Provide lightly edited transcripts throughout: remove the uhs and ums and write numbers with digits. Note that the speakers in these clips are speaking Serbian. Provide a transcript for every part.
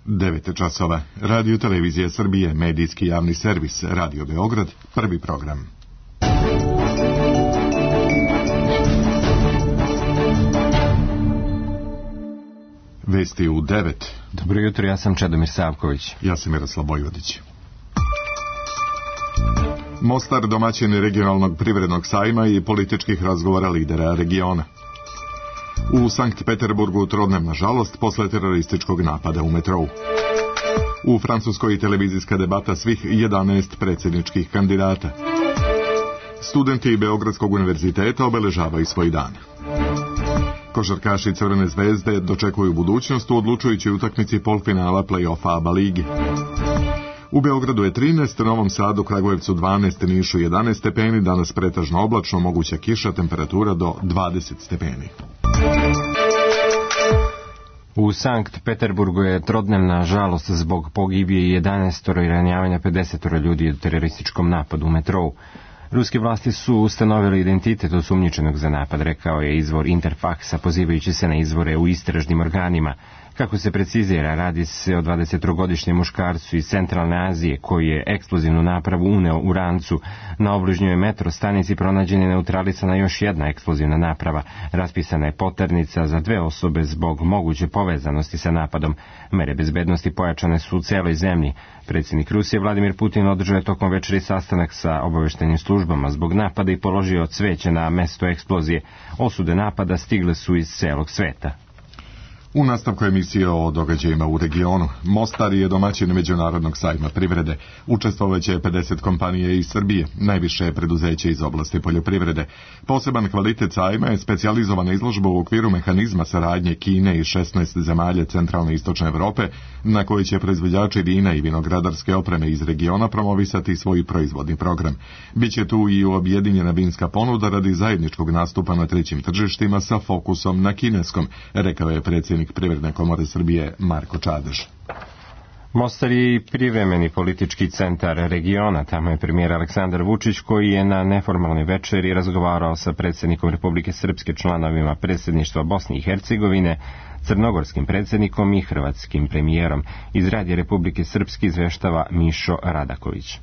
9 časova. Radio Televizija Srbije, medijski javni servis, Radio Beograd, prvi program. Vesti u 9. Dobro jutro, ja sam Čedomir Savković. Ja sam Miroslav Bojvodić. Mostar domaćin regionalnog privrednog sajma i političkih razgovora lidera regiona. U Sankt Peterburgu trodnevna žalost posle terorističkog napada u metrou. U Francuskoj televizijska debata svih 11 predsjedničkih kandidata. Studenti Beogradskog univerziteta obeležavaju svoj dan. Košarkaši Crvene zvezde dočekuju budućnost u odlučujućoj utakmici polfinala play-offa ABA ligi. U Beogradu je 13, Novom Sadu, Kragujevcu 12, Nišu 11 stepeni, danas pretežno oblačno, moguća kiša, temperatura do 20 stepeni. U Sankt Peterburgu je trodnevna žalost zbog pogibije 11 i ranjavanja 50 ljudi u terorističkom napadu u metrou. Ruske vlasti su ustanovili identitet osumnjičenog za napad, rekao je izvor Interfaksa, pozivajući se na izvore u istražnim organima. Kako se precizira, radi se o 23-godišnjem muškarcu iz Centralne Azije koji je eksplozivnu napravu uneo u rancu. Na obližnjoj metro stanici pronađen je neutralisana još jedna eksplozivna naprava. Raspisana je poternica za 2 osobe zbog moguće povezanosti sa napadom. Mere bezbednosti pojačane su u celoj zemlji. Predsjednik Rusije Vladimir Putin održao je tokom večeri sastanak sa obaveštajnim službama zbog napada i položio cveće na mesto eksplozije. Osude napada stigle su iz celog sveta. U nastavku emisije o događajima u regionu, Mostar je domaćin međunarodnog sajma privrede. Učestvovaće 50 kompanija iz Srbije, najviše preduzeće iz oblasti poljoprivrede. Poseban kvalitet sajma je specijalizovana izložba u okviru mehanizma saradnje Kine i 16 zemalja centralne i istočne Evrope, na kojoj će proizvođači vina i vinogradarske opreme iz regiona promovisati svoj proizvodni program. Biće tu i objedinjena vinska ponuda radi zajedničkog nastupa na trećim tržištima sa fokusom na kineskom, rekao je predsjednik Privredne komore Srbije Marko Čadež. Mostar je i privremeni politički centar regiona. Tamo je premijer Aleksandar Vučić, koji je na neformalnoj večeri razgovarao sa predsjednikom Republike Srpske, članovima predsjedništva Bosne i Hercegovine, crnogorskim predsjednikom i hrvatskim premijerom. Iz Radija Republike Srpske izveštava Mišo Radaković.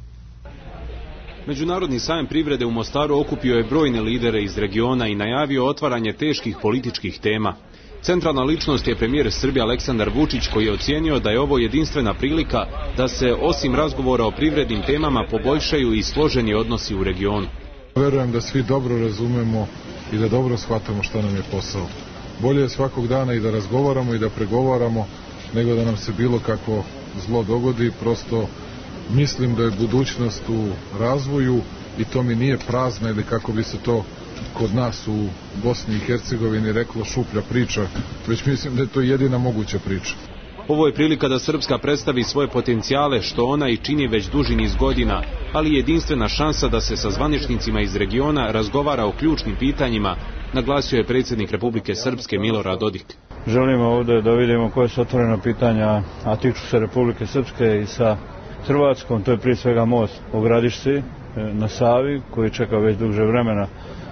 Međunarodni sajam privrede u Mostaru okupio je brojne lidere iz regiona i najavio otvaranje teških političkih tema. Centralna ličnost je premijer Srbije Aleksandar Vučić, koji je ocijenio da je ovo jedinstvena prilika da se osim razgovora o privrednim temama poboljšaju i složeni odnosi u regionu. Verujem da svi dobro razumemo i da dobro shvatamo što nam je posao. Bolje je svakog dana i da razgovaramo i da pregovaramo nego da nam se bilo kakvo zlo dogodi. Prosto mislim da je budućnost u razvoju i to mi nije prazna ili kako bi se to kod nas u Bosni i Hercegovini reklo šuplja priča, već mislim da je to jedina moguća priča. Ovo je prilika da Srpska predstavi svoje potencijale, što ona i čini već duži niz godina, ali jedinstvena šansa da se sa zvaničnicima iz regiona razgovara o ključnim pitanjima, naglasio je predsjednik Republike Srpske Milorad Dodik. Želimo ovdje da vidimo koje su otvorena pitanja, a tiču se Republike Srpske i sa Hrvatskom. To je prije svega most u Gradišci na Savi, koji čeka već duže vremena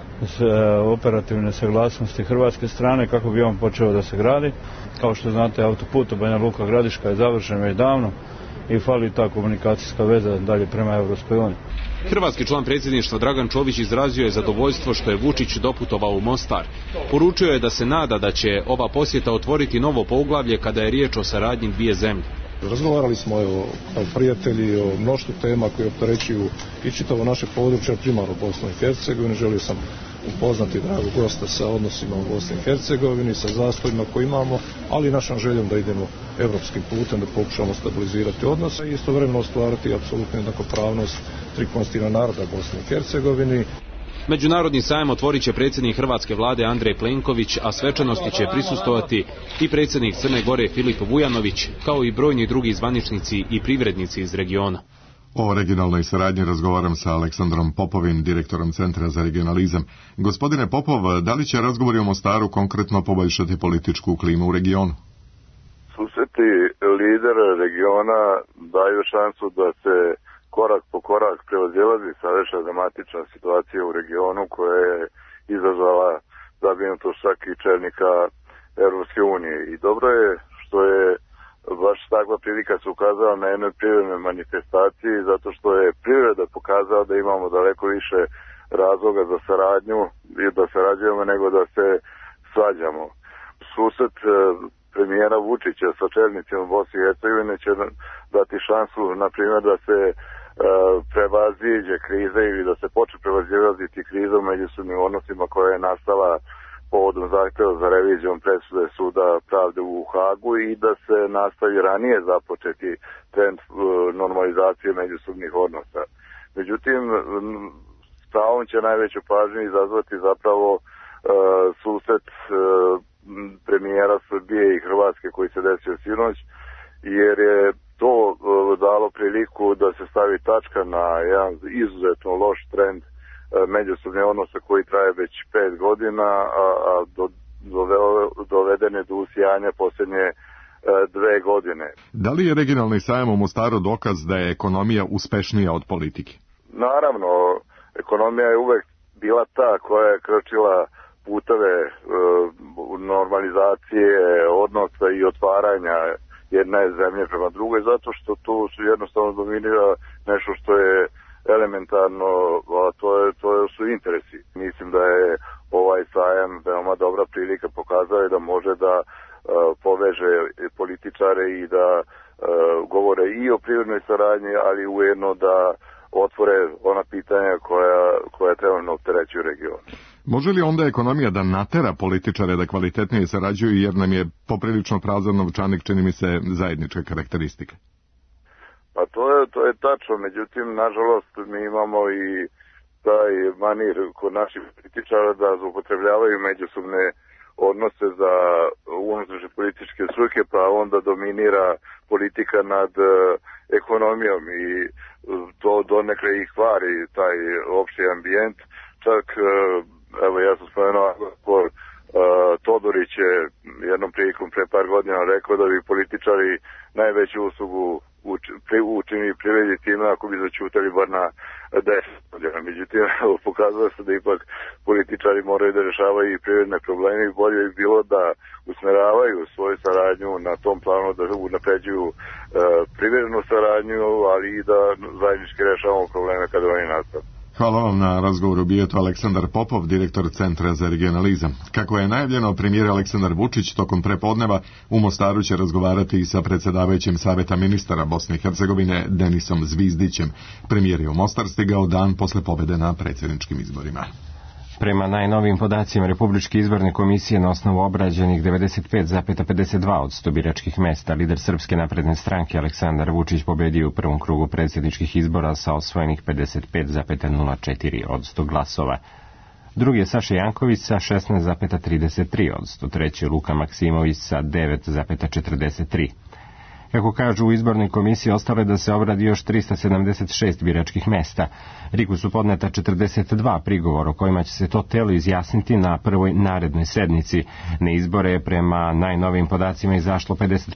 operativne saglasnosti hrvatske strane kako bi on počeo da se gradi. Kao što znate, autoput Banja Luka Gradiška je završen već davno i fali ta komunikacijska veza dalje prema Evropskoj uniji. Hrvatski član predsjedništva Dragan Čović izrazio je zadovoljstvo što je Vučić doputovao u Mostar. Poručio je da se nada da će ova posjeta otvoriti novo poglavlje kada je riječ o saradnji dvije zemlje. Razgovarali smo kao prijatelji o mnoštvu tema koje opterećuju i čitavo naše područje, primarno Bosnu i Hercegovini. Želio sam upoznati dragog gosta sa odnosima u Bosni i Hercegovini, sa zastojima koje imamo, ali i našom željom da idemo evropskim putem, da pokušamo stabilizirati odnose i istovremeno ostvariti apsolutnu jednakopravnost tri konstitutivna naroda Bosne i Hercegovini. Međunarodni sajam otvorit će predsjednik hrvatske vlade Andrej Plenković, a svečanosti će prisustvovati i predsjednik Crne Gore Filip Vujanović, kao i brojni drugi zvaničnici i privrednici iz regiona. O regionalnoj saradnji razgovaram sa Aleksandrom Popovim, direktorom Centra za regionalizam. Gospodine Popov, da li će razgovori o Mostaru konkretno poboljšati političku klimu u regionu? Susreti lidera regiona daju šansu da se korak po korak prevazilazi sadašnja dramatična situacija u regionu koja je izazvala zabrinutost čak i čelnika Europske unije. I dobro je što je baš takva prilika se ukazala na jednoj privrednoj manifestaciji, zato što je privreda pokazala da imamo daleko više razloga za saradnju i da sarađujemo nego da se svađamo. Susret premijera Vučića sa čelnicima Bosne i Hercegovine će dati šansu, na primjer, da se prevaziđe kriza ili da se počne prevazilaziti kriza u međusobnim odnosima koja je nastala povodom zahtjeva za revizijom presude Suda pravde u Hagu i da se nastavi ranije započeti trend normalizacije međusobnih odnosa. Međutim, s pravom će najveću pažnju izazvati zapravo susret premijera Srbije i Hrvatske koji se desio sinoć, jer je to dalo priliku da se stavi tačka na jedan izuzetno loš trend međusobne odnose koji traje već 5 godina, a dovedene do usijanja posljednje 2 godine. Da li je regionalni sajam u Mostaru dokaz da je ekonomija uspešnija od politike? Naravno, ekonomija je uvek bila ta koja je kročila puteve normalizacije odnosa i otvaranja jedne zemlje prema drugoj, zato što tu su jednostavno dominira nešto što je elementarno, a to su interesi. Mislim da je ovaj sajam veoma dobra prilika, pokazao je da može da poveže političare i da govore i o privrednoj saradnji, ali ujedno da otvore ona pitanja koja trenutno opterećuju region. Može li onda ekonomija da natera političare da kvalitetnije sarađuju, jer nam je poprilično prazan novčanik, čini mi se, zajedničke karakteristike? Pa to je tačno, međutim, nažalost, mi imamo i taj manir kod naših političara da zloupotrebljavaju međusobne odnose za unutrašnje političke svrhe, pa onda dominira politika nad ekonomijom i to donekle i kvari taj opšti ambijent. Čak, evo ja sam spomenuo, Todorić je jednom prilikom pre par godina rekao da bi političari najveću uslugu učinili privredi time ako bi začutali bar na 10 godina. Međutim, pokazalo se da ipak političari moraju da rešavaju i privredne probleme i bolje bi bilo da usmeravaju svoju saradnju na tom planu, da unapređuju privrednu saradnju, ali i da zajednički rešavamo probleme kada oni nastanu. Hvala vam na razgovoru. Bio je to Aleksandar Popov, direktor Centra za regionalizam. Kako je najavljeno, premijer Aleksandar Vučić tokom prepodneva u Mostaru će razgovarati i sa predsjedavajućim Saveta ministara Bosne i Hercegovine Denisom Zvizdićem. Premijer je u Mostar stigao dan posle pobjede na predsjedničkim izborima. Prema najnovijim podacima Republičke izborne komisije, na osnovu obrađenih 95,52% biračkih mesta, lider Srpske napredne stranke Aleksandar Vučić pobedio u prvom krugu predsjedničkih izbora sa osvojenih 55,04% glasova. Drugi je Saša Janković sa 16,33%, treći je Luka Maksimović sa 9,43%. Kako kažu u izbornoj komisiji, ostalo je da se obradi još 376 biračkih mesta. RIK-u su podneta 42 prigovora o kojima će se to telo izjasniti na prvoj narednoj sednici. Na izbore je prema najnovijim podacima izašlo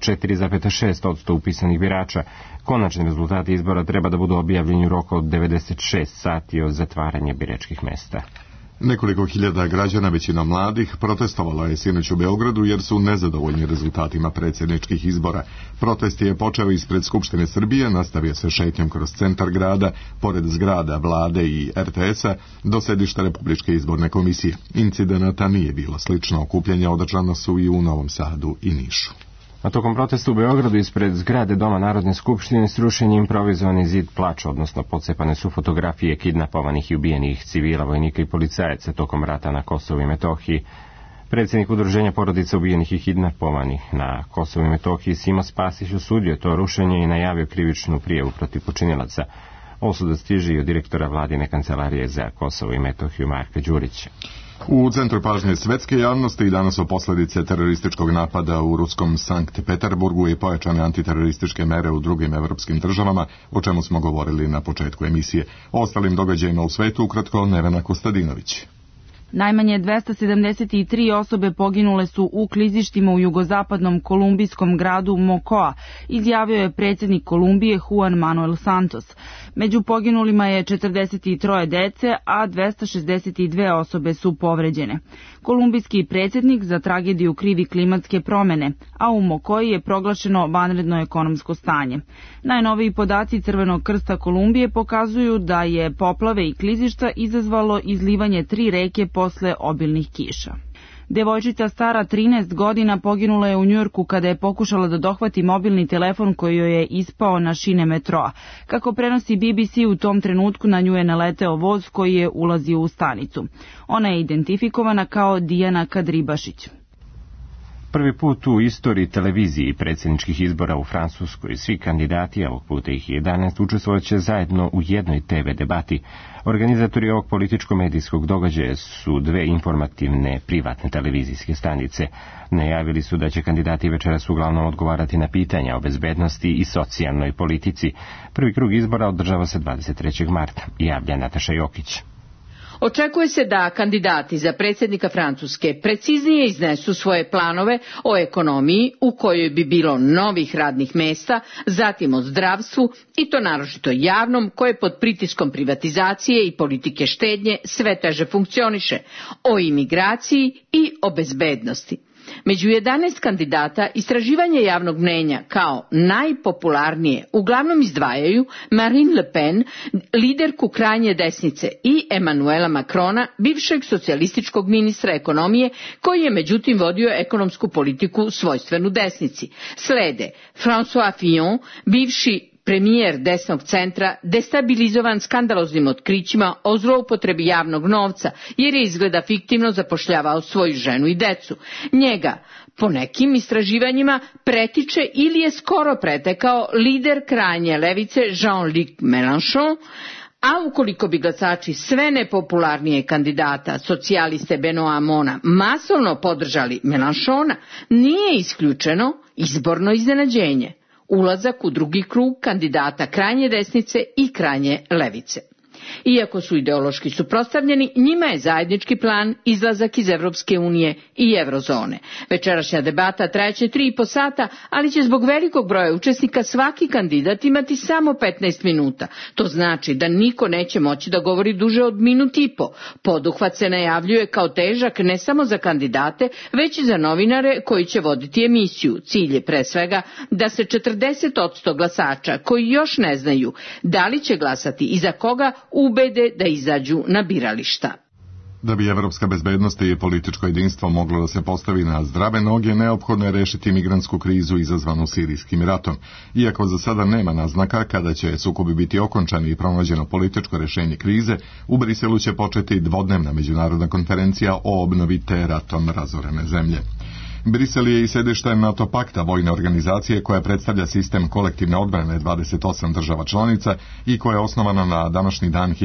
54,6% upisanih birača. Konačni rezultati izbora treba da budu objavljeni u roku od 96 sati od zatvaranja biračkih mesta. Nekoliko hiljada građana, većina mladih, protestovalo je sinoć u Beogradu jer su nezadovoljni rezultatima predsjedničkih izbora. Protest je počeo ispred Skupštine Srbije, nastavio se šetnjom kroz centar grada, pored zgrada vlade i RTS-a, do sedišta Republičke izborne komisije. Incidenata nije bilo, slično okupljanja održana su i u Novom Sadu i Nišu. A tokom protesta u Beogradu ispred zgrade Doma Narodne skupštine srušen je improvizovani zid plača, odnosno pocepane su fotografije kidnapovanih i ubijenih civila, vojnika i policajaca tokom rata na Kosovu i Metohiji. Predsjednik udruženja porodica ubijenih i kidnapovanih na Kosovu i Metohiji Simo Spasić osudio to rušenje i najavio krivičnu prijavu protiv počinilaca. Osuda stiže i od direktora vladine kancelarije za Kosovo i Metohiju Marka Đurića. U centru pažnje svetske javnosti i danas o posljedice terorističkog napada u ruskom Sankt Peterburgu i pojačane antiterorističke mere u drugim evropskim državama, o čemu smo govorili na početku emisije. O ostalim događajima u svetu ukratko Nevena Kostadinović. Najmanje 273 osobe poginule su u klizištima u jugozapadnom kolumbijskom gradu Mocoa, izjavio je predsjednik Kolumbije Juan Manuel Santos. Među poginulima je 43 dece, a 262 osobe su povređene. Kolumbijski predsjednik za tragediju krivi klimatske promjene, a u Mokoji je proglašeno vanredno ekonomsko stanje. Najnoviji podaci Crvenog krsta Kolumbije pokazuju da je poplave i klizišta izazvalo izlivanje 3 reke posle obilnih kiša. Devojčica stara 13 godina poginula je u Njujorku kada je pokušala da dohvati mobilni telefon koji joj je ispao na šine metroa. Kako prenosi BBC, u tom trenutku na nju je naleteo voz koji je ulazio u stanicu. Ona je identifikovana kao Dijana Kadribašić. Prvi put u istoriji televiziji i predsjedničkih izbora u Francuskoj svi kandidati, a ovog puta ih 11, učestvovat će zajedno u jednoj TV debati. Organizatori ovog političko-medijskog događaja su dve informativne privatne televizijske stanice. Najavili su da će kandidati večeras uglavnom odgovarati na pitanja o bezbednosti i socijalnoj politici. Prvi krug izbora održava se 23. marta, javlja Nataša Jokić. Očekuje se da kandidati za predsjednika Francuske preciznije iznesu svoje planove o ekonomiji u kojoj bi bilo novih radnih mesta, zatim o zdravstvu i to naročito javnom koje pod pritiskom privatizacije i politike štednje sve teže funkcioniše, o imigraciji i o bezbednosti. Među 11 kandidata istraživanje javnog mnjenja kao najpopularnije uglavnom izdvajaju Marine Le Pen, liderku krajnje desnice, i Emmanuela Macrona, bivšeg socijalističkog ministra ekonomije, koji je međutim vodio ekonomsku politiku svojstvenu desnici. Slede François Fillon, bivši premijer desnog centra, destabilizovan skandaloznim otkrićima o zloupotrebi javnog novca, jer je izgleda fiktivno zapošljavao svoju ženu i decu. Njega, po nekim istraživanjima, pretiče ili je skoro pretekao lider krajnje levice Jean-Luc Mélenchon, a ukoliko bi glasači sve nepopularnije kandidata, socijaliste Benoît Hamona, masovno podržali Mélenchona, nije isključeno izborno iznenađenje. Ulazak u drugi krug kandidata krajnje desnice i krajnje levice. Iako su ideološki suprotstavljeni, njima je zajednički plan izlazak iz Evropske unije i eurozone. Večerašnja debata trajaće 3,5 sata, ali će zbog velikog broja učesnika svaki kandidat imati samo 15 minuta. To znači da niko neće moći da govori duže od minut i po. Poduhvat se najavljuje kao težak ne samo za kandidate, već i za novinare koji će voditi emisiju. Cilj je pre svega da se 40% glasača koji još ne znaju da li će glasati i za koga ubede da izađu na birališta. Da bi evropska bezbednost i političko jedinstvo moglo da se postavi na zdrave noge, neophodno je rešiti migrantsku krizu izazvanu sirijskim ratom. Iako za sada nema naznaka kada će sukobi biti okončani i pronađeno političko rešenje krize, u Briselu će početi dvodnevna međunarodna konferencija o obnovi te ratom razorene zemlje. Brisel je i sedište NATO pakta, vojne organizacije koja predstavlja sistem kolektivne odbrane 28 država članica i koja je osnovana na današnji dan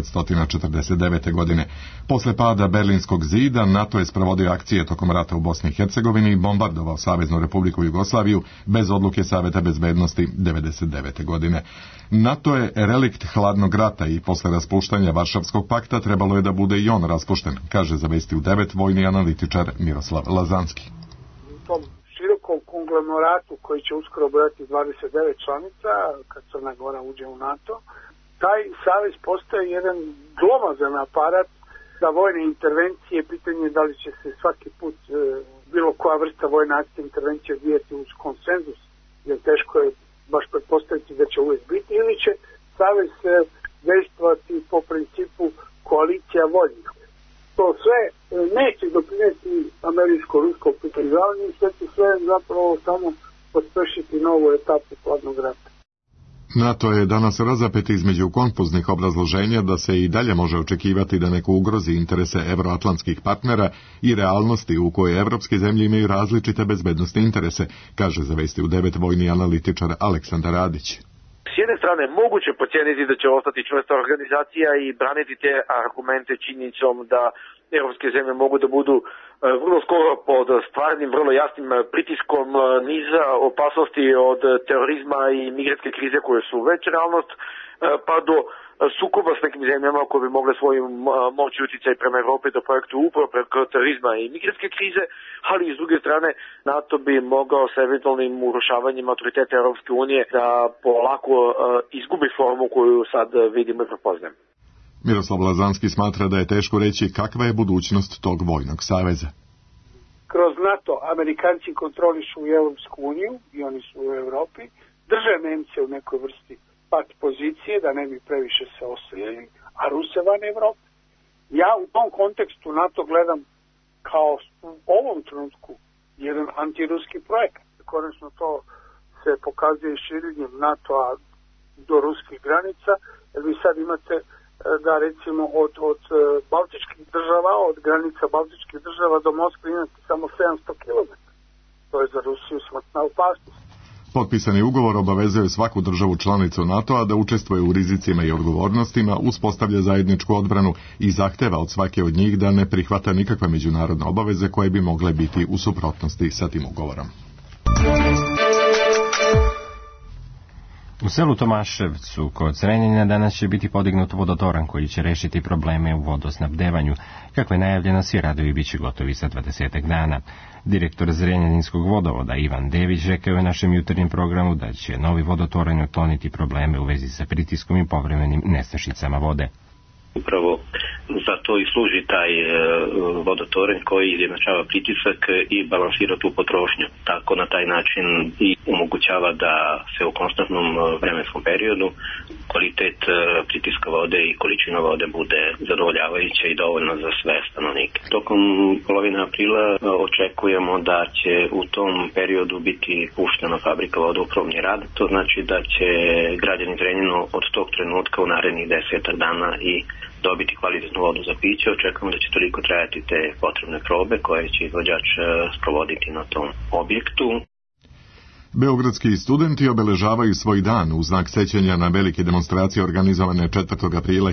1949. godine. Posle pada Berlinskog zida, NATO je sprovodio akcije tokom rata u Bosni i Hercegovini i bombardovao Saveznu Republiku Jugoslaviju bez odluke Saveta bezbednosti 1999. godine. NATO je relikt hladnog rata i posle raspuštanja Varšavskog pakta trebalo je da bude i on raspušten, kaže za Vesti u 9 vojni analitičar Miroslav Lazanski. Tom širokom konglomeratu koji će uskoro brojati 29 članica, kad Crna Gora uđe u NATO, taj savez postaje jedan glomazan aparat za vojne intervencije. Pitanje je da li će se svaki put bilo koja vrsta vojne akcije intervencije odvijeti uz konsenzus, jer teško je baš pretpostaviti da će uvijek biti, ili će savez dejstvovati po principu koalicija voljnih. To sve neće doprineti američko-ruskom približavanju i sve će sve zapravo samo pospešiti novu etapu hladnog rata. NATO je danas razapet između konfuznih obrazloženja da se i dalje može očekivati da neko ugrozi interese evroatlantskih partnera i realnosti u kojoj evropske zemlje imaju različite bezbednostne interese, kaže za Vesti u 9 vojni analitičar Aleksandar Radić. S jedne strane moguće procijeniti da će ostati čvrsta organizacija i braniti te argumente činjenicom da europske zemlje mogu da budu vrlo skoro pod stvarnim, vrlo jasnim pritiskom niza opasnosti od terorizma i migratske krize koje su već realnost, pa do sukoba s nekim zemljama koje bi mogle svojim moći utjecaj prema Evropi da projektu upravo preko terorizma i migrantske krize, ali i s druge strane NATO bi mogao sa eventualnim urušavanjem autoriteta Europske unije da polako izgubi formu koju sad vidimo i prepoznajemo. Miroslav Lazanski smatra da je teško reći kakva je budućnost tog vojnog saveza. Kroz NATO Amerikanci kontrolišu i Europsku uniju i oni su u Evropi, drže Nemce u nekoj vrsti pat pozicije da ne bi previše se oslonili, a Ruse van Evrope. Ja u tom kontekstu NATO gledam kao u ovom trenutku jedan antiruski projekat. Konačno to se pokazuje širenjem NATO-a do ruskih granica, jer vi sad imate da recimo od baltičkih država, od granica baltičkih država do Moskve imate samo 700 km. To je za Rusiju smrtna opasnost. Potpisani ugovor obavezuje svaku državu članicu NATO-a da učestvuje u rizicima i odgovornostima, uspostavlja zajedničku odbranu i zahteva od svake od njih da ne prihvata nikakve međunarodne obaveze koje bi mogle biti u suprotnosti sa tim ugovorom. U selu Tomaševcu kod Zrenjanina danas će biti podignut vodotoran koji će rešiti probleme u vodosnabdevanju. Kako je najavljeno, svi radovi bit će gotovi za 20 dana. Direktor Zrenjaninskog vodovoda Ivan Dević rekao je našem jutarnjem programu da će novi vodotoranj otkloniti probleme u vezi sa pritiskom i povremenim nestašicama vode. Upravo za to i služi taj vodotoranj koji izjednačava pritisak i balansira tu potrošnju. Tako na taj način i omogućava da se u konstantnom vremenskom periodu kvalitet pritiska vode i količina vode bude zadovoljavajuća i dovoljna za sve stanovnike. Tokom polovine aprila očekujemo da će u tom periodu biti puštena fabrika vode u probni rad. To znači da će građani Zrenjanina od tog trenutka u narednih 10 dana i dobiti kvalitetnu vodu za piće. Očekujemo da će toliko trajati te potrebne probe koje će izvođač sprovoditi na tom objektu. Beogradski studenti obeležavaju svoj dan u znak sećanja na velike demonstracije organizovane 4. aprila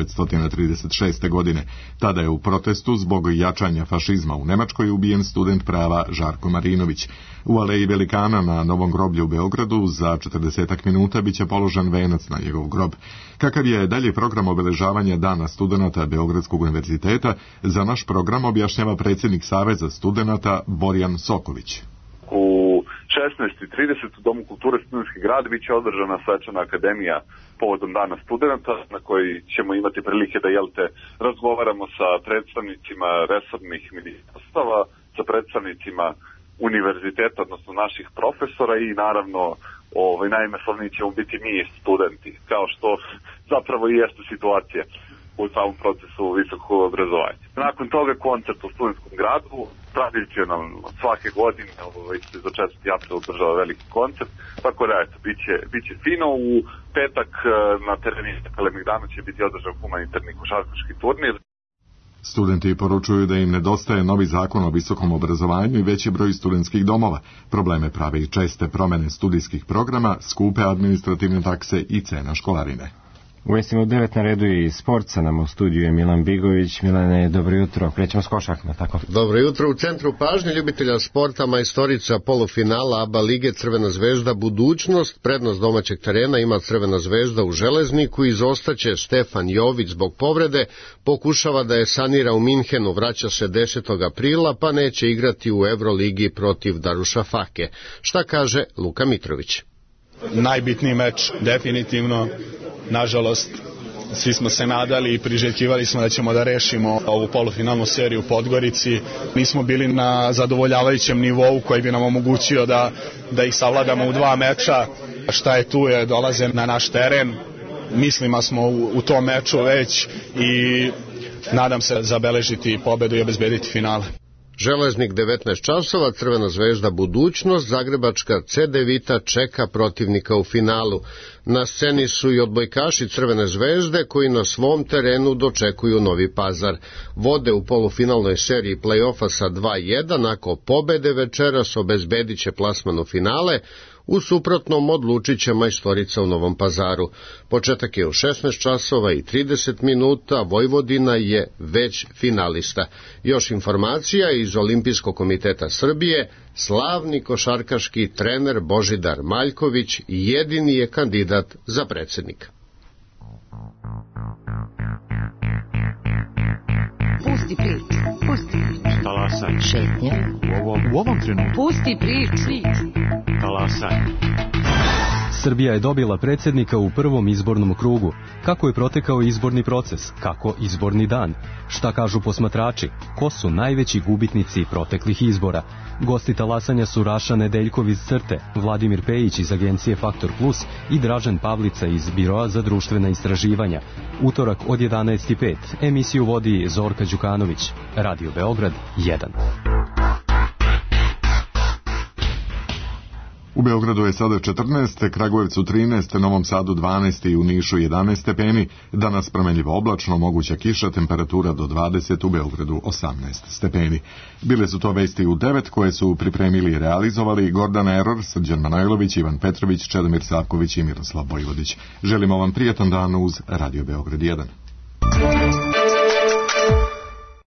1936. godine. Tada je u protestu zbog jačanja fašizma u Nemačkoj ubijen student prava Žarko Marinović. U aleji Velikana na Novom groblju u Beogradu za 40 minuta biće položen venac na njegov grob. Kakav je dalje program obeležavanja Dana studenata Beogradskog univerziteta, za naš program objašnjava predsjednik Saveza studenata Borjan Soković. U 16:30 u Domu kulture Studentski grad biće održana svečana akademija povodom Dana studenta, na koji ćemo imati prilike da razgovaramo sa predstavnicima resornih ministarstava, sa predstavnicima univerziteta, odnosno naših profesora i naravno najmasovniji ćemo biti mi studenti, kao što zapravo i jeste situacija u samom procesu visokog obrazovanja. Nakon toga koncert u Studentskom gradu, tradicionalno svake godine, za 4. april održava veliki koncert, tako da biće fino. U petak na terenu Kalemegdanu će biti održan humanitarni košarkaški turnir. Studenti poručuju da im nedostaje novi zakon o visokom obrazovanju i veći broj studentskih domova. Probleme prave i česte promjene studijskih programa, skupe administrativne takse i cena školarine. U vestima 9 na redu je i sport, sa nam u studiju je Milan Bigović. Milane, dobro jutro, krećemo s košarkom, tako? Dobro jutro, u centru pažnje ljubitelja sporta majstorica polufinala ABA lige Crvena zvezda budućnost, prednost domaćeg terena ima Crvena zvezda u Železniku, izostaće Stefan Jović zbog povrede, pokušava da je sanira u Minhenu, vraća se 10. aprila, pa neće igrati u Euroligi protiv Darušafake. Šta kaže Luka Mitrović? Najbitniji meč, definitivno. Nažalost, svi smo se nadali i priželjkivali smo da ćemo da rešimo ovu polufinalnu seriju u Podgorici. Nismo bili na zadovoljavajućem nivou koji bi nam omogućio da ih savladamo u 2 meča. Šta je tu je, dolaze na naš teren. Mislimo smo u tom meču već i nadam se zabeležiti pobedu i obezbediti finale. Železnik 19 časova, Crvena zvezda budućnost, zagrebačka Cedevita čeka protivnika u finalu. Na sceni su i odbojkaši Crvene zvezde koji na svom terenu dočekuju Novi Pazar. Vode u polufinalnoj seriji play-offa sa 2:1, ako pobede večeras obezbedit će plasman u finale, u suprotnom odlučit će majstorica u Novom Pazaru. Početak je u 16 časova i 30 minuta, Vojvodina je već finalista. Još informacija iz Olimpijskog komiteta Srbije, slavni košarkaški trener Božidar Maljković jedini je kandidat za predsjednika. Pusti priču. Talasaj. Šetnja. U ovom trenutku. Pusti priču. Talasaj. Srbija je dobila predsjednika u prvom izbornom krugu. Kako je protekao izborni proces? Kako izborni dan? Šta kažu posmatrači? Ko su najveći gubitnici proteklih izbora? Gosti talasanja su Raša Nedeljkov iz CRTE, Vladimir Pejić iz agencije Faktor Plus i Dražen Pavlica iz Biroa za društvena istraživanja. Utorak od 11:05. Emisiju vodi Zorka Đukanović. Radio Beograd 1. U Beogradu je sada 14, Kragujevcu 13, Novom Sadu 12 i u Nišu 11 stepeni. Danas promenljivo oblačno, moguća kiša, temperatura do 20, u Beogradu 18 stepeni. Bile su to vesti u 9 koje su pripremili i realizovali Gordana Eror, Srđan Manojlović, Ivan Petrović, Čedomir Savković i Miroslav Bojvodić. Želimo vam prijatan dan uz Radio Beograd 1.